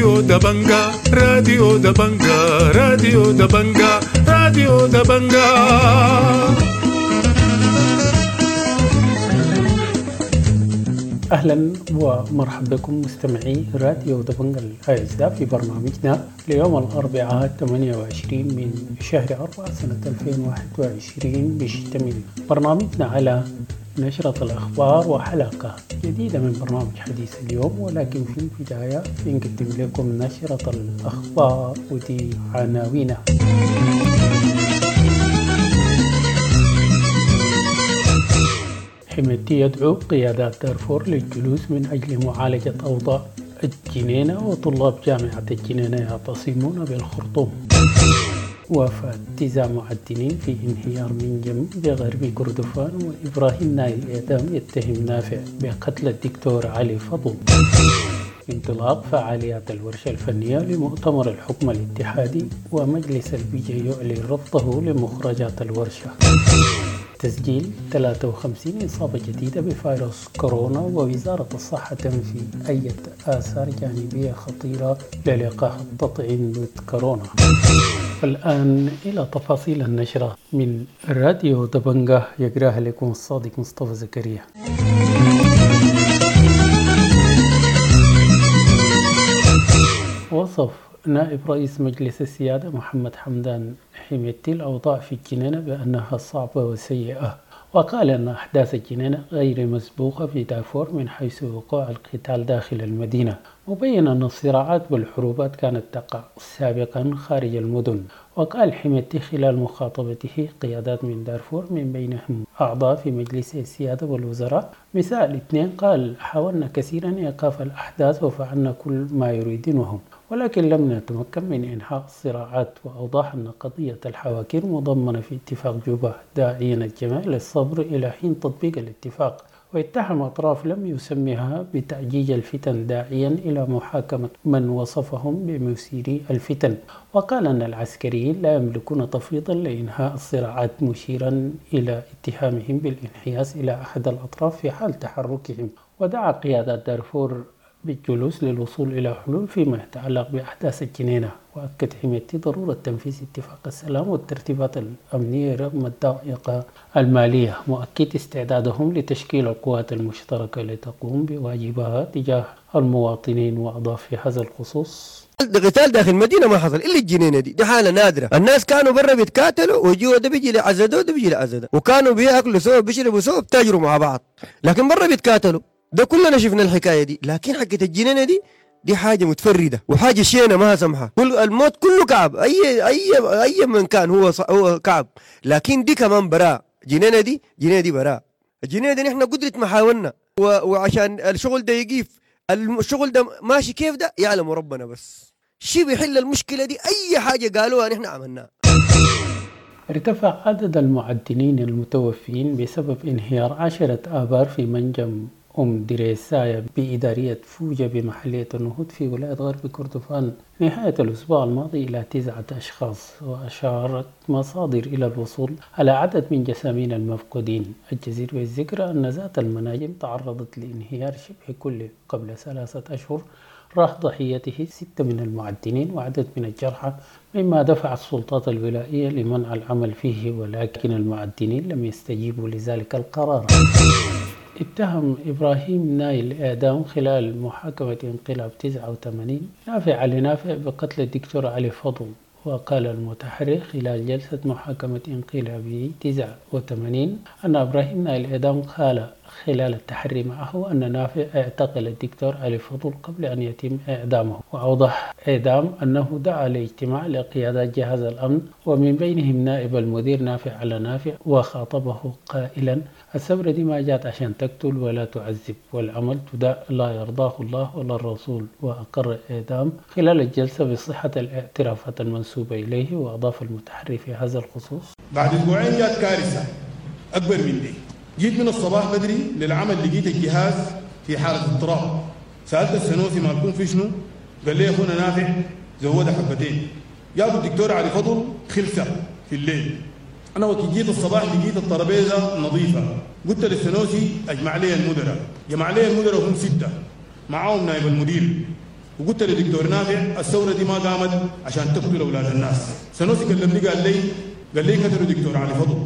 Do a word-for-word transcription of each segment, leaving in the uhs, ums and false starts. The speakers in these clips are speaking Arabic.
راديو دبنجا راديو دبنجا راديو دبنجا راديو دبنجا. أهلا ومرحبا بكم مستمعي راديو دبنجا الأعزاء في برنامجنا ليوم الأربعاء ثمانية وعشرين من شهر أربعة سنة ألفين وواحد وعشرين، بيشتمل برنامجنا على نشرة الأخبار وحلقة جديدة من برنامج حديث اليوم. ولكن في البداية بنقدم لكم نشرة الأخبار ودي عناوينها. حميدتي يدعو قيادات دارفور للجلوس من أجل معالجة أوضاع الجنينة، وطلاب جامعة الجنينة يعتصمون بالخرطوم. وفاة تسع معدنين في انهيار منجم بغرب كردفان. وإبراهيم نايل إعدام يتهم نافع بقتل الدكتور علي فضل. انطلاق فعاليات الورشة الفنية لمؤتمر الحكم الاتحادي، ومجلس البيجي يعلن رفضه لمخرجات الورشة. تسجيل ثلاثة وخمسين إصابة جديدة بفيروس كورونا، ووزارة الصحة تنفي أي آثار جانبية خطيرة للقاح التطعيم ضد كورونا. الآن إلى تفاصيل النشرة من راديو دبنجا، يقراها لكم الصادق مصطفى زكريا. وصف نائب رئيس مجلس السيادة محمد حمدان حميدتي الأوضاع في الجنينة بأنها صعبة وسيئة، وقال أن أحداث الجنينة غير مسبوقة في دارفور من حيث وقوع القتال داخل المدينة، مبين أن الصراعات والحروبات كانت تقع سابقا خارج المدن. وقال حميدتي خلال مخاطبته قيادات من دارفور من بينهم أعضاء في مجلس السيادة والوزراء مساء الاثنين، قال حاولنا كثيرا إيقاف الأحداث وفعلنا كل ما يريدونه، ولكن لم نتمكن من إنهاء الصراعات. وأوضح أن قضية الحواكر مضمنة في اتفاق جوبا، داعيا الجميع للصبر إلى حين تطبيق الاتفاق. واتهم أطراف لم يسميها بتأجيج الفتن، داعيا إلى محاكمة من وصفهم بمثيري الفتن. وقال أن العسكريين لا يملكون تفويضا لإنهاء الصراعات، مشيرا إلى اتهامهم بالانحياز إلى أحد الأطراف في حال تحركهم. ودعا قيادات دارفور بالجلوس للوصول إلى حلول فيما يتعلق بأحداث الجنينة. وأكد حميدتي ضرورة تنفيذ اتفاق السلام والترتيبات الأمنية رغم الضائقة المالية، مؤكد استعدادهم لتشكيل القوات المشتركة لتقوم بواجبها تجاه المواطنين. وأضاف في هذا الخصوص: القتال داخل المدينة ما حصل إلا الجنينة دي، دي حالة نادرة. الناس كانوا برا بيتقاتلوا وجوا ده بيجي لعزده وده بيجي لعزده، وكانوا بياكلوا سوا بيشربوا سوا بتاجروا مع بعض، لكن برا بيتقاتلوا. ده كلنا شفنا الحكاية دي. لكن حقة الجنينة دي دي حاجة متفردة وحاجة شينة ما سمحة. كل الموت كله كعب، أي أي أي من كان هو هو كعب، لكن دي كمان براء. جنينة دي جنينة دي براء. الجنينة دي نحن قدرة محاولنا، وعشان الشغل ده يقيف، الشغل ده ماشي كيف ده يعلم ربنا، بس شي بيحل المشكلة دي أي حاجة قالوها نحن عملناها. ارتفع عدد المعدنين المتوفين بسبب انهيار عشرة آبار في منجم أم دريسايا بإدارية فوجة بمحلية النهوض في ولاية غرب كردفان نهاية الأسبوع الماضي إلى تسعة أشخاص. وأشارت مصادر إلى الوصول على عدد من جثامين المفقودين. الجدير بالذكر أن ذات المناجم تعرضت لانهيار شبه كلي قبل ثلاثة أشهر، راح ضحيته ستة من المعدنين وعدد من الجرحى، مما دفع السلطات الولائية لمنع العمل فيه، ولكن المعدنين لم يستجيبوا لذلك القرار. اتهم إبراهيم نايل إعدام خلال محاكمة انقلاب تسعة وثمانين نافع علي نافع بقتل الدكتور علي فضل. وقال المتحرك خلال جلسة محاكمة انقلابي تسعة وثمانين أن إبراهيم نايل إعدام قال خلال التحري معه أن نافع اعتقل الدكتور علي فضل قبل أن يتم إعدامه. وأوضح إعدام أنه دعا لاجتماع لقيادات جهاز الأمن ومن بينهم نائب المدير نافع على نافع، وخاطبه قائلا: الثورة دي ما جات عشان تقتل ولا تعذب، والعمل تداء لا يرضاه الله ولا الرسول. وأقر إعدام خلال الجلسة بصحة الاعترافات المنسوبة إليه. وأضاف المتحري في هذا الخصوص: بعد أسبوعين جات كارثة أكبر من دي. جيت من الصباح بدري للعمل، لقيت الجهاز في حالة اضطراب. سألت السنوسي مالكم في شنو؟ قال لي أخونا نافع زود حبتين. جابوا الدكتور علي فضل خلصة في الليل. أنا وقت جيت الصباح لقيت الترابيزة نظيفة. قلت للسنوسي أجمع لي المدراء. جمع لي المدراء هم ستة، معاهم نائب المدير وقلت لدكتور نافع الثوره دي ما قامت عشان تقتل اولاد الناس. سنوسي كلمني قال لي قال لي قتلوا دكتور علي فضل.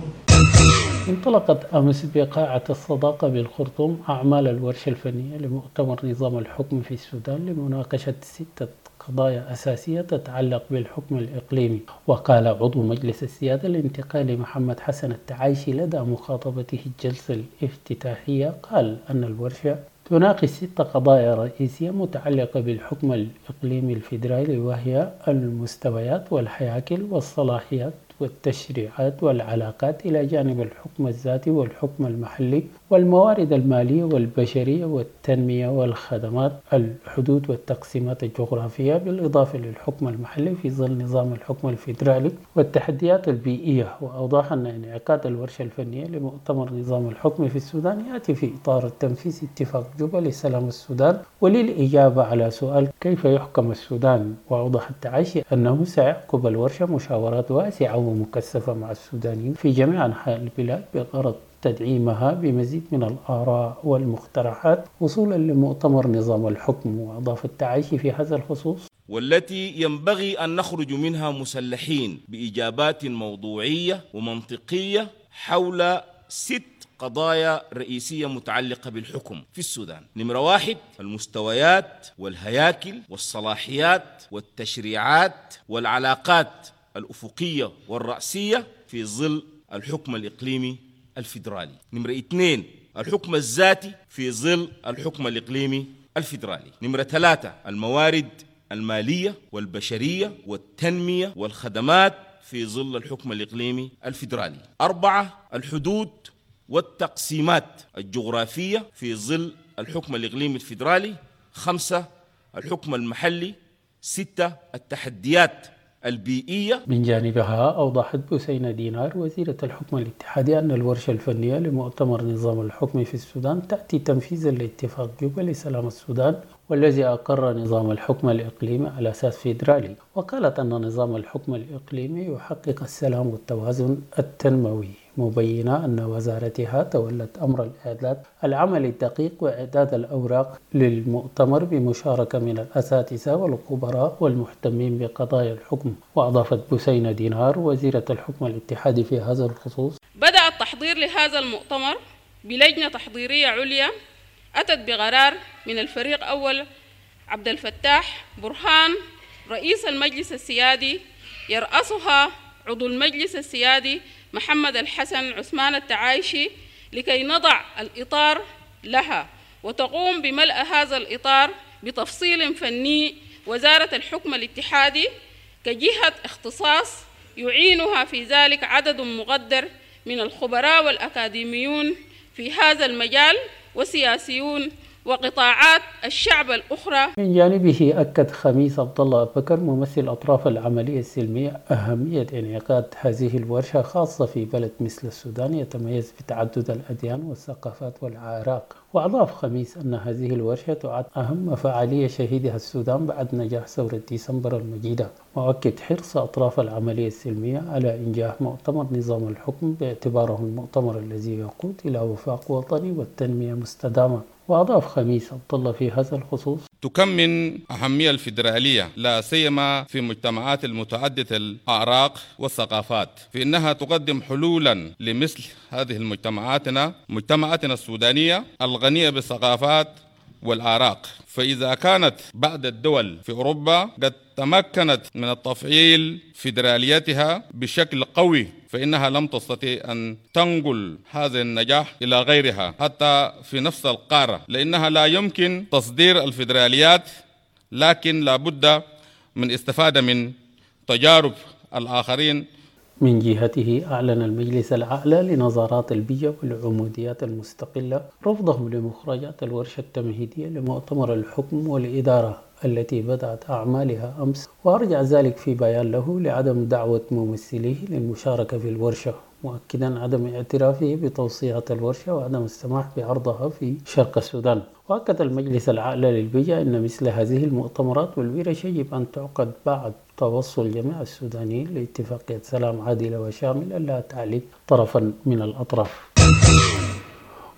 انطلقت أمس بقاعة الصداقة بالخرطوم أعمال الورشة الفنية لمؤتمر نظام الحكم في السودان لمناقشة ستة قضايا أساسية تتعلق بالحكم الإقليمي. وقال عضو مجلس السيادة الانتقالي محمد حسن التعايشي لدى مخاطبته الجلسة الافتتاحية قال أن الورشة تناقش ست قضايا رئيسية متعلقة بالحكم الإقليمي الفيدرالي، وهي المستويات والهياكل والصلاحيات والتشريعات والعلاقات، إلى جانب الحكم الذاتي والحكم المحلي والموارد المالية والبشرية والتنمية والخدمات، الحدود والتقسيمات الجغرافية، بالإضافة للحكم المحلي في ظل نظام الحكم الفيدرالي والتحديات البيئية. وأوضح أن انعقاد الورشة الفنية لمؤتمر نظام الحكم في السودان يأتي في إطار تنفيذ اتفاق جوبا لسلام السودان وللإجابة على سؤال كيف يحكم السودان. وأوضح التعايشي أنه سيعقب الورشة مشاورات واسعة ومكثفة مع السودانيين في جميع أنحاء البلاد بغرض تدعيمها بمزيد من الآراء والمقترحات وصولا لمؤتمر نظام الحكم. وأضاف التعايشي في هذا الخصوص: والتي ينبغي أن نخرج منها مسلحين بإجابات موضوعية ومنطقية حول ست قضايا رئيسية متعلقة بالحكم في السودان. نمرة واحد: المستويات والهياكل والصلاحيات والتشريعات والعلاقات الأفقية والرأسية في ظل الحكم الإقليمي الفيدرالي. نمرة اثنين: الحكم الذاتي في ظل الحكم الإقليمي الفيدرالي. نمرة ثلاثة: الموارد المالية والبشرية والتنمية والخدمات في ظل الحكم الإقليمي الفيدرالي. أربعة: الحدود والتقسيمات الجغرافية في ظل الحكم الإقليمي الفيدرالي. خمسة: الحكم المحلي. ستة: التحديات البيئية. من جانبها أوضحت بوسينة دينار وزيرة الحكم الاتحادي أن الورشة الفنية لمؤتمر نظام الحكم في السودان تأتي تنفيذا لاتفاق جوبا لسلام السودان والذي أقر نظام الحكم الإقليمي على أساس فيدرالي. وقالت أن نظام الحكم الإقليمي يحقق السلام والتوازن التنموي، مبينة أن وزارتها تولت أمر الإعداد العمل الدقيق وإعداد الأوراق للمؤتمر بمشاركة من الأساتذة والخبراء والمهتمين بقضايا الحكم. وأضافت بوسينة دينار وزيرة الحكم الاتحادي في هذا الخصوص: بدأ التحضير لهذا المؤتمر بلجنة تحضيرية عليا أتت بقرار من الفريق أول عبد الفتاح برهان رئيس المجلس السيادي، يرأسها عضو المجلس السيادي محمد الحسن عثمان التعايشي، لكي نضع الإطار لها وتقوم بملء هذا الإطار بتفصيل فني وزارة الحكم الاتحادي كجهة اختصاص يعينها في ذلك عدد مقدر من الخبراء والأكاديميون في هذا المجال وسياسيون وقطاعات الشعب الأخرى. من جانبه أكد خميس عبد الله أبو بكر ممثل أطراف العملية السلمية أهمية انعقاد هذه الورشة، خاصة في بلد مثل السودان يتميز بتعدد الأديان والثقافات والأعراق. وأضاف خميس أن هذه الورشة تعد أهم فعالية شهدها السودان بعد نجاح ثورة ديسمبر المجيدة، وأكد حرص أطراف العملية السلمية على إنجاح مؤتمر نظام الحكم باعتباره المؤتمر الذي يقود إلى وفاق وطني والتنمية مستدامة. وأضاف خميس عبد الله في هذا الخصوص: تكمن أهمية الفيدرالية لا سيما في مجتمعات المتعددة الأعراق والثقافات، في أنها تقدم حلولا لمثل هذه المجتمعاتنا مجتمعاتنا السودانية الغنية بالثقافات والأعراق. فإذا كانت بعض الدول في أوروبا قد تمكنت من التفعيل فيدراليتها بشكل قوي، فإنها لم تستطيع أن تنقل هذا النجاح إلى غيرها حتى في نفس القارة، لأنها لا يمكن تصدير الفيدراليات، لكن لا بد من استفادة من تجارب الآخرين. من جهته أعلن المجلس الأعلى لنظارات البيئة والعموديات المستقلة رفضه لمخرجات الورشة التمهيدية لمؤتمر الحكم والإدارة التي بدأت أعمالها أمس، وأرجع ذلك في بيان له لعدم دعوة ممثليه للمشاركة في الورشة، مؤكدا عدم اعترافه بتوصيات الورشة وعدم السماح بعرضها في شرق السودان. وأكد المجلس الأعلى للبيئة أن مثل هذه المؤتمرات والورش يجب أن تعقد بعد توصل جميع السودانيين لاتفاقية سلام عادلة وشاملة لا تعلي طرفا من الأطراف.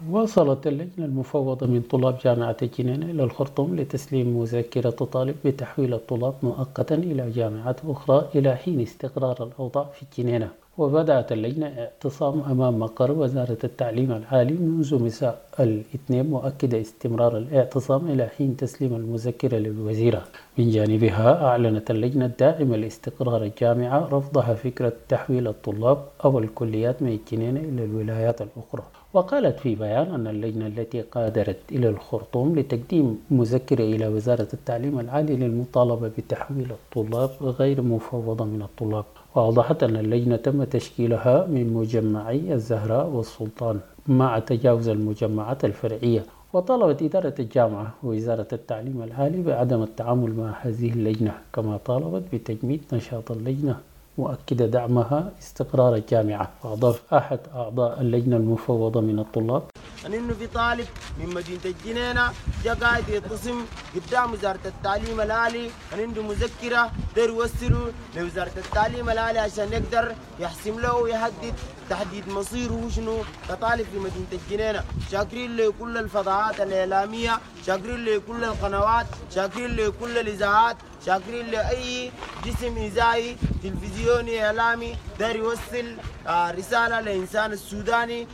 واصلت اللجنة المفوضة من طلاب جامعة الجنينة إلى الخرطوم لتسليم مذكرة تطالب بتحويل الطلاب مؤقتا إلى جامعات أخرى إلى حين استقرار الأوضاع في الجنينة. وبدأت اللجنة اعتصام أمام مقر وزارة التعليم العالي منذ مساء الاثنين، مؤكدة استمرار الاعتصام إلى حين تسليم المذكرة للوزيرة. من جانبها أعلنت اللجنة الداعمة لاستقرار الجامعة رفضها فكرة تحويل الطلاب أو الكليات من الجنينة إلى الولايات الأخرى. وقالت في بيان أن اللجنة التي قادرت إلى الخرطوم لتقديم مذكرة إلى وزارة التعليم العالي للمطالبة بتحويل الطلاب غير مفوضة من الطلاب. وأوضحت أن اللجنة تم تشكيلها من مجمعي الزهراء والسلطان مع تجاوز المجمعات الفرعية. وطالبت إدارة الجامعة ووزارة التعليم العالي بعدم التعامل مع هذه اللجنة، كما طالبت بتجميد نشاط اللجنة مؤكدة دعمها استقرار الجامعة. وأضاف أحد أعضاء اللجنة المفوضة من الطلاب أن إنه في طالب من مدينة الجنينة جا قاعد يتصم قدام وزارة التعليم العالي أن عنده مذكرة داير يوصله لوزارة التعليم العالي عشان يقدر يحسم له ويحدد تحديد مصيره شنو كطالب في مدينة الجنينة. شاكرين لكل الفضاءات الإعلامية، شاكرين لكل القنوات، شاكرين لكل الإذاعات، شاكرين لأي جسم إذاعي تلفزيوني إعلامي داير يوصل رسالة للإنسان السوداني.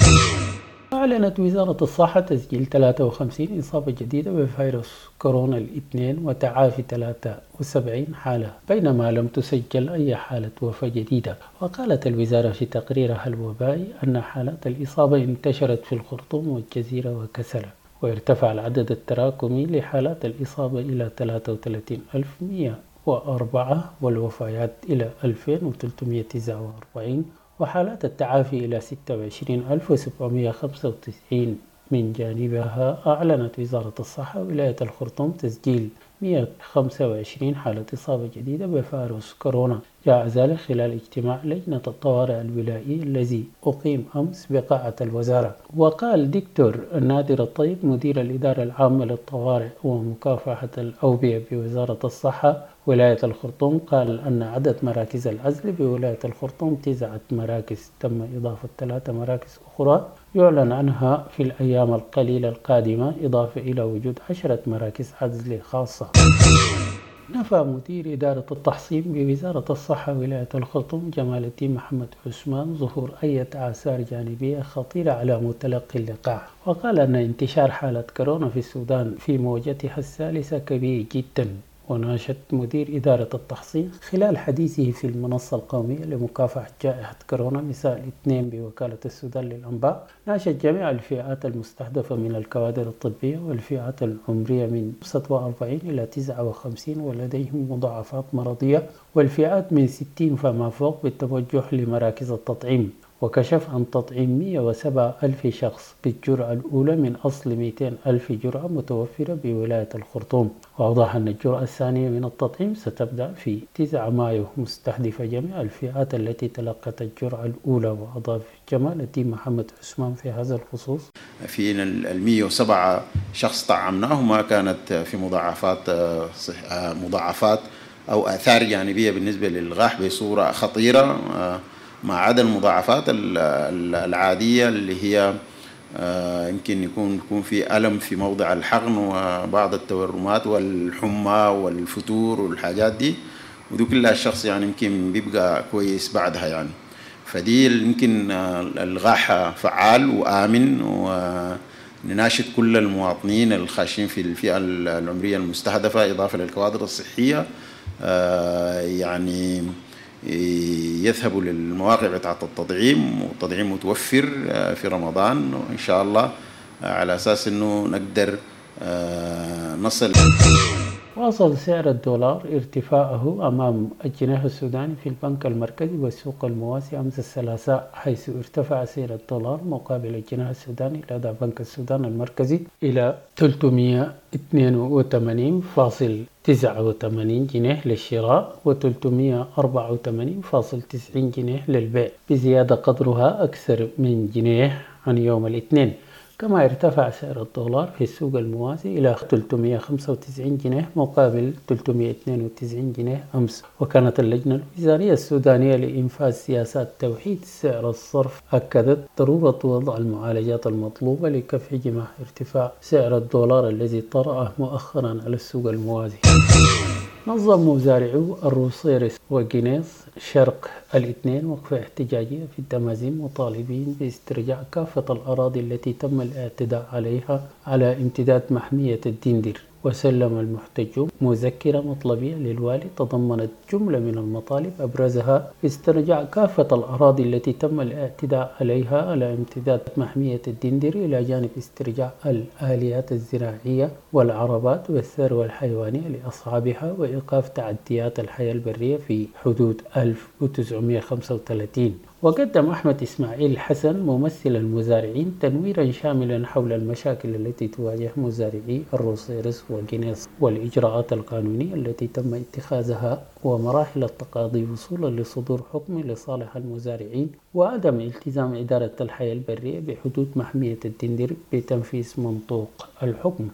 أعلنت وزارة الصحة تسجيل ثلاثة وخمسين إصابة جديدة بفيروس كورونا الاثنين وتعافي ثلاثة وسبعين حالة، بينما لم تسجل أي حالة وفاة جديدة. وقالت الوزارة في تقريرها الوبائي أن حالات الإصابة انتشرت في الخرطوم والجزيرة وكسلة، وارتفع العدد التراكمي لحالات الإصابة إلى ثلاثة وثلاثين ألف ومئة وأربعة والوفيات إلى ألفين وثلاثمئة وتسعة وأربعين وحالات التعافي إلى ستة وعشرين ألف وسبعمئة وخمسة وتسعين. من جانبها أعلنت وزارة الصحة ولاية الخرطوم تسجيل مئة وخمسة وعشرين حالة إصابة جديدة بفيروس كورونا، جاء ذلك خلال اجتماع لجنة الطوارئ الولائي الذي أقيم أمس بقاعة الوزارة. وقال دكتور نادر الطيب مدير الإدارة العامة للطوارئ ومكافحة الأوبئة بوزارة الصحة ولاية الخرطوم، قال أن عدد مراكز العزل بولاية الخرطوم تسعة مراكز، تم إضافة ثلاث مراكز أخرى يعلن عنها في الأيام القليلة القادمة، إضافة إلى وجود عشرة مراكز عزل خاصة. نفى مدير إدارة التحصين بوزارة الصحة ولاية الخرطوم جمال الدين محمد عثمان ظهور أي آثار جانبية خطيرة على متلقي اللقاح، وقال أن انتشار حالة كورونا في السودان في موجتها الثالثة كبير جدا. وناشد مدير إدارة التحصين خلال حديثه في المنصة القومية لمكافحة جائحة كورونا مساء الاثنين بوكالة السودان للأنباء، ناشد جميع الفئات المستهدفة من الكوادر الطبية والفئات العمرية من خمسة وأربعين إلى تسعة وخمسين ولديهم مضاعفات مرضية، والفئات من ستين فما فوق بالتوجه لمراكز التطعيم. وكشف عن تطعيم مئة وسبعة ألف شخص بالجرعة الأولى من أصل مئتين ألف جرعة متوفرة بولاية الخرطوم. وأوضح أن الجرعة الثانية من التطعيم ستبدأ في تسعة مايو مستهدفة جميع الفئات التي تلقت الجرعة الأولى. وأضاف جمال الدين محمد عثمان في هذا الخصوص: في المئة وسبعة شخص طعمناهم ما كانت في مضاعفات مضاعفات أو آثار جانبية بالنسبة للقاح بصورة خطيرة، ما عدا المضاعفات العادية اللي هي يمكن يكون يكون في ألم في موضع الحقن وبعض التورمات والحمى والفتور والحاجات دي، ودي كلها الشخص يعني يمكن بيبقى كويس بعدها يعني. فدي يمكن الغاح فعال وآمن، ونناشد كل المواطنين الخاشين في الفئة العمرية المستهدفة إضافة للكوادر الصحية يعني يذهبوا للمواقع بتاعت التطعيم، والتطعيم متوفر في رمضان وإن شاء الله على أساس أنه نقدر نصل. واصل سعر الدولار ارتفاعه أمام الجنيه السوداني في البنك المركزي والسوق المواسي أمس الثلاثاء، حيث ارتفع سعر الدولار مقابل الجنيه السوداني لدى بنك السودان المركزي إلى ثلاثمئة واثنين وثمانين فاصل تسعة وثمانين جنيه للشراء و ثلاثمئة وأربعة وثمانين فاصل تسعين جنيه للبيع، بزيادة قدرها أكثر من جنيه عن يوم الاثنين. كما ارتفع سعر الدولار في السوق الموازي إلى ثلاثمئة وخمسة وتسعين جنيه مقابل ثلاثمئة واثنين وتسعين جنيه أمس. وكانت اللجنة الوزارية السودانية لإنفاذ سياسات توحيد سعر الصرف أكدت ضرورة وضع المعالجات المطلوبة لكف جماح ارتفاع سعر الدولار الذي طرأ مؤخرا على السوق الموازي. نظم مزارعو الروسيرس وجينيس شرق الاثنين وقفة احتجاجية في الدمازين مطالبين باسترجاع كافة الأراضي التي تم الاعتداء عليها على امتداد محمية الدندر. وسلم المحتجون مذكرة مطلبية للوالي تضمنت جملة من المطالب أبرزها استرجاع كافة الأراضي التي تم الاعتداء عليها على امتداد محمية الدندر، إلى جانب استرجاع الآليات الزراعية والعربات والثروة الحيوانية لأصحابها، وإيقاف تعديات الحياة البرية في حدود ألف وتسعمئة وخمسة وثلاثين. وقدم أحمد إسماعيل حسن ممثل المزارعين تنويرا شاملا حول المشاكل التي تواجه مزارعي الروسيرس وجينيس والإجراءات القانونية التي تم اتخاذها ومراحل التقاضي وصولا لصدور حكم لصالح المزارعين، وعدم التزام إدارة الحياة البرية بحدود محمية الدندر بتنفيذ منطوق الحكم.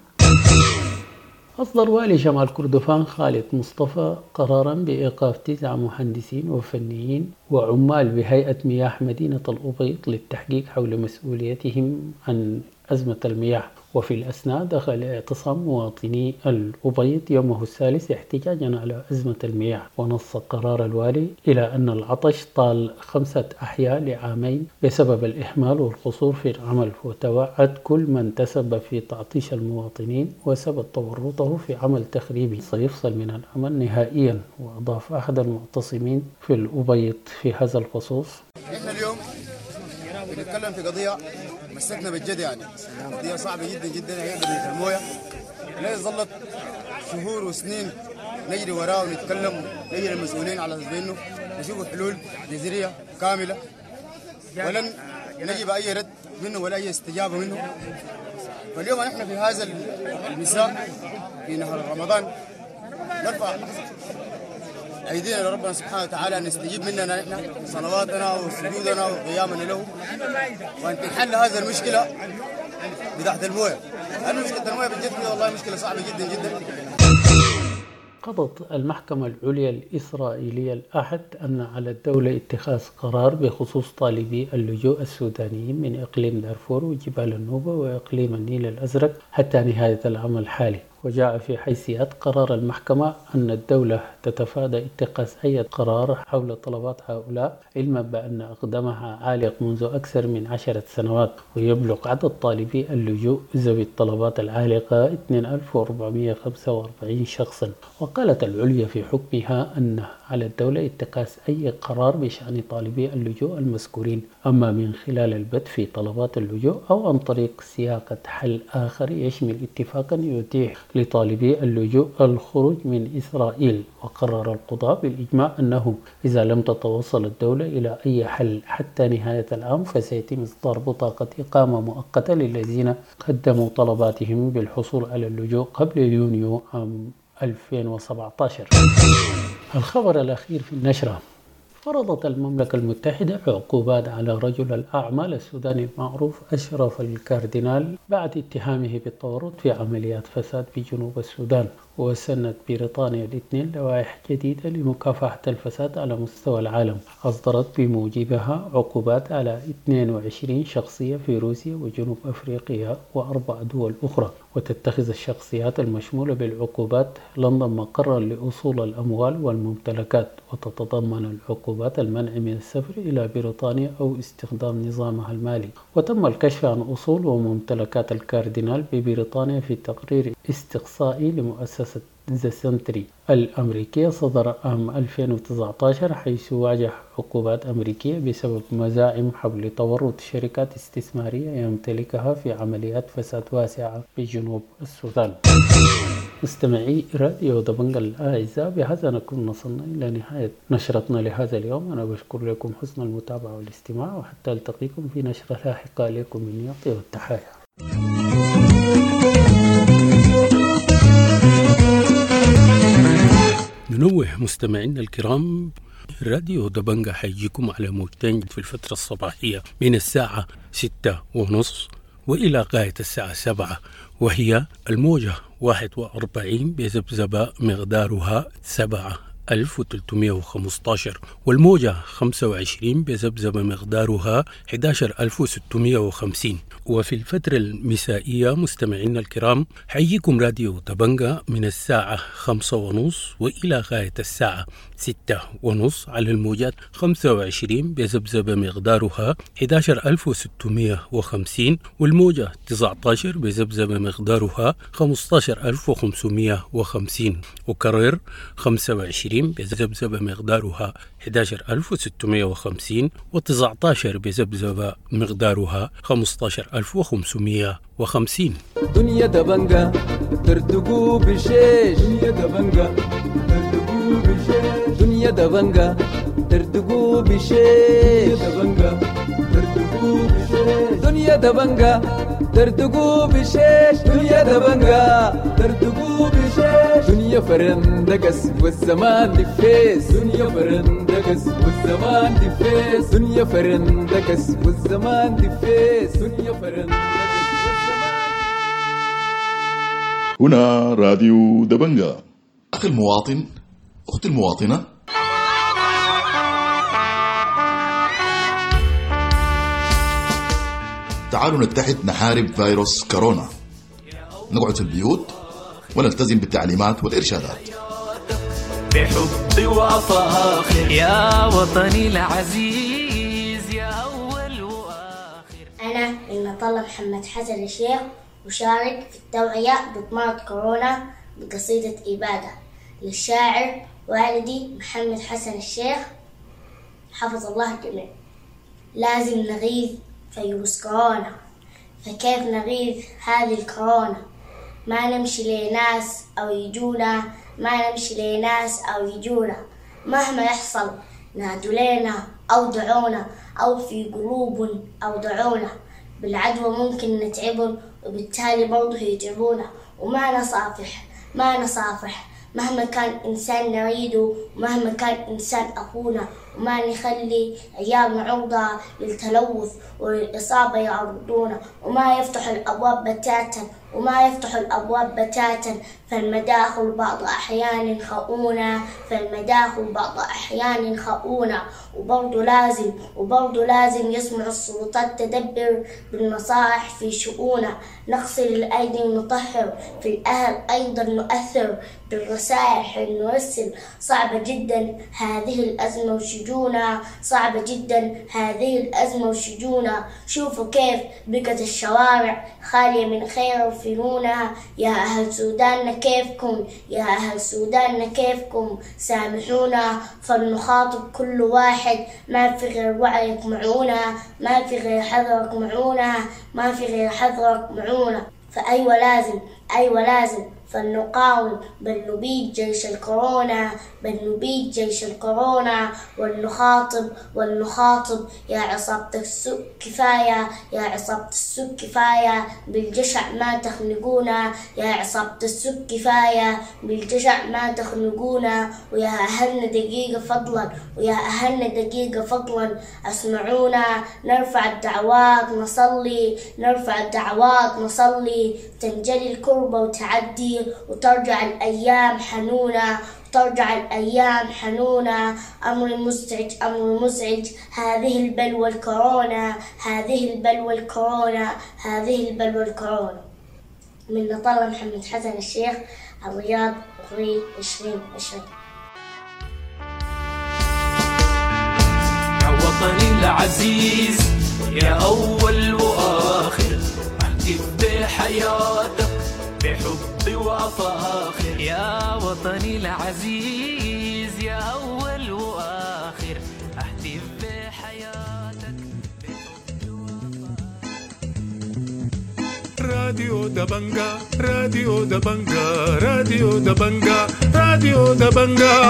أصدر والي شمال كردفان خالد مصطفى قرارا بإيقاف تسعة مهندسين وفنيين وعمال بهيئة مياه مدينة الأبيض للتحقيق حول مسؤوليتهم عن أزمة المياه. وفي الأثناء دخل اعتصام مواطني الأبيض يومه الثالث احتجاجا على أزمة المياه. ونص قرار الوالي إلى أن العطش طال خمسة أحياء لعامين بسبب الإهمال والقصور في العمل، وتوعد كل من تسبب في تعطيش المواطنين وسبب تورطه في عمل تخريبي سيفصل من العمل نهائيا. وأضاف أحد المعتصمين في الأبيض في هذا الخصوص: إحنا اليوم بنتكلم في قضية مسكنا بالجد، يعني قضية صعبة جدا جدا هي قضية المويه. لا ظلت شهور وسنين نجري وراه ونتكلم نجري المسؤولين على اساس انه نشوف حلول جذرية كاملة، ولن نجيب اي رد منه ولا اي استجابة منه. فاليوم نحن في هذا المساء في نهار رمضان نرفع أيدينا لربنا سبحانه وتعالى أن يستجيب مننا نحن صلواتنا وسجودنا وقيامنا له، وأن تنحل هذه المشكلة بتاعت المويه. لأن مشكلة المويه بالجد والله مشكلة صعبة جدا جدا. قضت المحكمة العليا الإسرائيلية الأحد أن على الدولة اتخاذ قرار بخصوص طالبي اللجوء السودانيين من إقليم دارفور وجبال النوبة وإقليم النيل الأزرق حتى نهاية العام الحالي. وجاء في حيثيات قرار المحكمة أن الدولة تتفادى اتخاذ أي قرار حول طلبات هؤلاء، علما بأن أقدمها عالق منذ أكثر من عشرة سنوات، ويبلغ عدد طالبي اللجوء ذوي الطلبات العالقة اثنين ألف وأربعمئة وخمسة وأربعين شخصا. وقالت العليا في حكمها أن على الدولة اتخاذ أي قرار بشأن طالبي اللجوء المذكورين، أما من خلال البت في طلبات اللجوء أو عن طريق سياقة حل آخر يشمل اتفاقا يتيح لطالبي اللجوء الخروج من إسرائيل. وقرر القضاء بالإجماع أنه إذا لم تتوصل الدولة إلى أي حل حتى نهاية العام فسيتم إصدار بطاقة إقامة مؤقتة للذين قدموا طلباتهم بالحصول على اللجوء قبل يونيو عام ألفين وسبعة عشر. الخبر الأخير في النشرة: فرضت المملكة المتحدة عقوبات على رجل الأعمال السوداني المعروف أشرف الكاردينال بعد اتهامه بالتورط في عمليات فساد في جنوب السودان. وسنت بريطانيا الاثنين لوائح جديدة لمكافحة الفساد على مستوى العالم، أصدرت بموجبها عقوبات على اثنين وعشرين شخصية في روسيا وجنوب أفريقيا وأربع دول أخرى. وتتخذ الشخصيات المشمولة بالعقوبات لندن مقرا لأصول الأموال والممتلكات، وتتضمن العقوبات المنع من السفر إلى بريطانيا أو استخدام نظامها المالي. وتم الكشف عن أصول وممتلكات الكاردينال ببريطانيا في تقرير استقصائي لمؤسسة ذا سنتري الأمريكية صدر عام ألفين وتسعة عشر، حيث واجه عقوبات أمريكية بسبب مزاعم حول تورط شركات استثمارية يمتلكها في عمليات فساد واسعة في جنوب السودان. مستمعي راديو دبنجة الأعزاء، بهذا نكون وصلنا إلى نهاية نشرتنا لهذا اليوم. أنا بشكر لكم حسن المتابعة والاستماع، وحتى ألتقيكم في نشرة لاحقة. لكم مني الطيب والتحايا. ننوه مستمعينا الكرام، راديو دبنجة حيجيكم على موجتين في الفترة الصباحية من الساعة ستة ونصف وإلى غاية الساعة سبعة، وهي الموجة واحد وأربعين بذبذبة مقدارها سبعة ألف وثلاثمائة وخمسة عشر، والموجة خمسة وعشرين بذبذبة مقدارها أحد عشر ألف وستمائة وخمسين. وفي الفترة المسائية مستمعينا الكرام حييكم راديو دبنجة من الساعة خمسة ونص وإلى غاية الساعة ستة ونص على الموجات خمسة وعشرين بذبذبة مقدارها أحد عشر ألف وستمائة وخمسين، والموجة تسعة عشر بذبذبة مقدارها خمسة عشر ألف وخمسمائة وخمسين، وكرر خمسة وعشرين بذبذبة مقدارها أحد عشر ألف وستمائة وخمسين، وتسعة عشر بذبذبة مقدارها خمسة عشر ألف وخمسمائة وخمسين. دنيا دبنجة ترتقو بشيش، دنيا دبنجة ترتقو بشيش، دنيا دبنجة ترتقو بشيش، دبنجة ترتقو بشيش، دنيا دبنجة ترتقو بشيش، دنيا دبنجة ترتقو بشيش، دنيا فرندقس والزمان دفيس، دنيا فرندقس والزمان دفيس، دنيا فرندقس والزمان دفيس، دنيا فرندقس. هنا راديو دبنجة. أخي المواطن، أختي المواطنة، تعالوا نتحد نحارب فيروس كورونا، نقعد في البيوت ونلتزم بالتعليمات والإرشادات. بحبي وأفاخر يا وطني العزيز يا أول وآخر. أنا المطلب محمد حسن الشيخ، أشارك في التوعية ضد مرض كورونا بقصيدة إبادة للشاعر والدي محمد حسن الشيخ حفظ الله الجميع. لازم نغيظ فيروس كورونا، فكيف نغيظ هذه الكورونا؟ ما نمشي لناس أو يجونا، ما نمشي لناس أو يجونا، مهما يحصل نادوا لنا أو دعونا، أو في قلوب أو دعونا، بالعدوى ممكن نتعبون وبالتالي برضه يتعبونا، وما نصافح ما نصافح مهما كان إنسان نريده، ومهما كان إنسان أخونا، وما نخلي أيامنا عرضة للتلوث وللإصابة يعرضونا، وما يفتح الأبواب بتاتا وما يفتح الأبواب بتاتا فالمداخل بعض أحيان خؤونا، فالمداخل بعض أحيان خؤونا. وبرضه لازم وبرضه لازم يسمع السلطات تدبر بالنصائح في شؤونا، نغسل الأيدي ونطهر، في الأهل أيضا نؤثر بالرسائل نرسل. صعبة جدا هذه الأزمة وشجونا، صعبة جدا هذه الأزمة وشجونا. شوفوا كيف بقت الشوارع خالية من خير وفنونا. يا أهل سوداننا كيفكم، يا أهل سوداننا كيفكم، سامحونا فلنخاطب كل واحد، ما في غير وعيك معونا، ما في غير حذرك معونا، ما في غير حذرك معونا. فأيوة لازم أيوة لازم فلنقاوم، بل نبيد جيش الكورونا، بل نبيد جيش الكورونا. ولنخاطب ولنخاطب يا عصابة السوء كفاية، يا عصابة السوء كفاية، بالجشع ما تخنقونا، يا عصابة السوء كفاية، بالجشع ما تخنقونا. ويا أهلنا دقيقة فضلا، ويا أهلنا دقيقة فضلا اسمعونا، نرفع الدعوات نصلي، نرفع الدعوات نصلي، تنجلي الكربة وتعدي، وترجع الأيام حنونة، ترجع الأيام حنونة. أمر مزعج أمر مزعج هذه البلوى الكورونا، هذه البلوى الكورونا، هذه البلوى الكورونا. من نطلع محمد حسن الشيخ، الرياض، أغري عشرين عشرين. يا وطني العزيز يا أول وآخر، أهتف بحياتك بحبي وأفاخر. يا وطني العزيز يا أول وآخر، أهتف بحياتك بحبي وأفاخر. راديو دبنجة راديو دبنجة راديو دبنجة راديو دبنجة.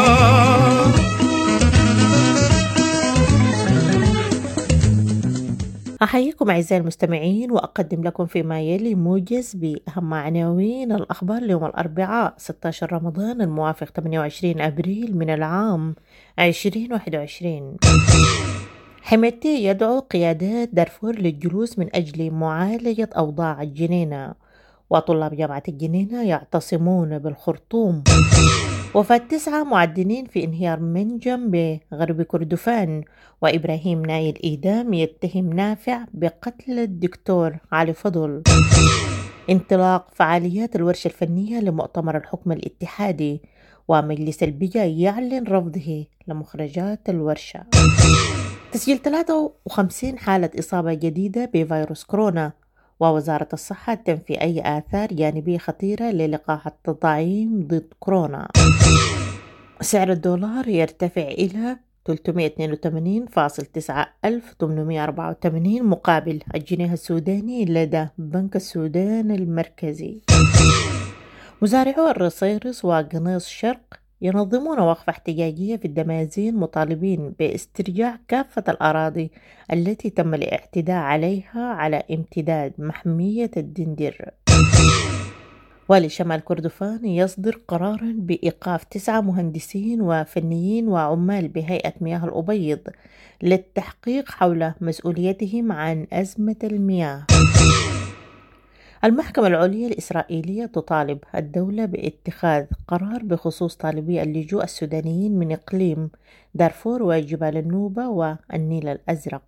أحييكم أعزائي المستمعين، وأقدم لكم فيما يلي موجز بأهم عناوين الأخبار ليوم الأربعاء ستة عشر رمضان الموافق ثمانية وعشرين أبريل من العام عشرين واحد وعشرين. حميتي يدعو قيادات دارفور للجلوس من أجل معالجة أوضاع الجنينة، وطلاب جامعة الجنينة يعتصمون بالخرطوم. وفاة تسعة معدنين في انهيار منجم بغرب كردفان. وإبراهيم نايل إيدام يتهم نافع بقتل الدكتور علي فضل. انطلاق فعاليات الورشة الفنية لمؤتمر الحكم الاتحادي، ومجلس البيجا يعلن رفضه لمخرجات الورشة. تسجيل ثلاثة وخمسين حالة إصابة جديدة بفيروس كورونا، ووزارة الصحة تنفي أي آثار جانبية خطيرة للقاح التطعيم ضد كورونا. سعر الدولار يرتفع إلى ثلاثمائة واثنين وثمانين فاصلة تسعة ألف وثمانمائة وأربعة وثمانين مقابل الجنيه السوداني لدى بنك السودان المركزي. مزارعو الرصيرس وقنيص شرق ينظمون وقفة احتجاجية في الدمازين مطالبين باسترجاع كافة الأراضي التي تم الاعتداء عليها على امتداد محمية الدندر. والي شمال كردفان يصدر قرارا بإيقاف تسعة مهندسين وفنيين وعمال بهيئة مياه الأبيض للتحقيق حول مسؤوليتهم عن أزمة المياه. المحكمة العليا الإسرائيلية تطالب الدولة باتخاذ قرار بخصوص طالبي اللجوء السودانيين من إقليم دارفور وجبال النوبة والنيل الأزرق.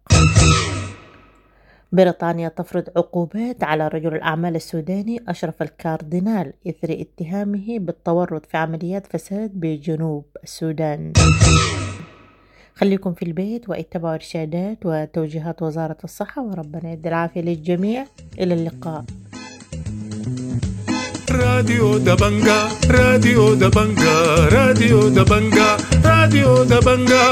بريطانيا تفرض عقوبات على رجل الأعمال السوداني أشرف الكاردينال إثر اتهامه بالتورط في عمليات فساد بجنوب السودان. خليكم في البيت واتبعوا إرشادات وتوجيهات وزارة الصحة، وربنا يدي العافية للجميع. إلى اللقاء. راديو دبنجا راديو دبنجا راديو دبنجا راديو دبنجا.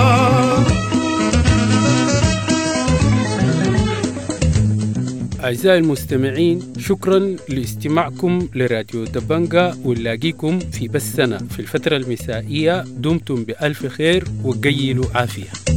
أعزائي المستمعين، شكرا لاستماعكم لراديو دبنجا، ونلاقيكم في بثنا في الفترة المسائية. دمتم بألف خير وقيلوا عافية.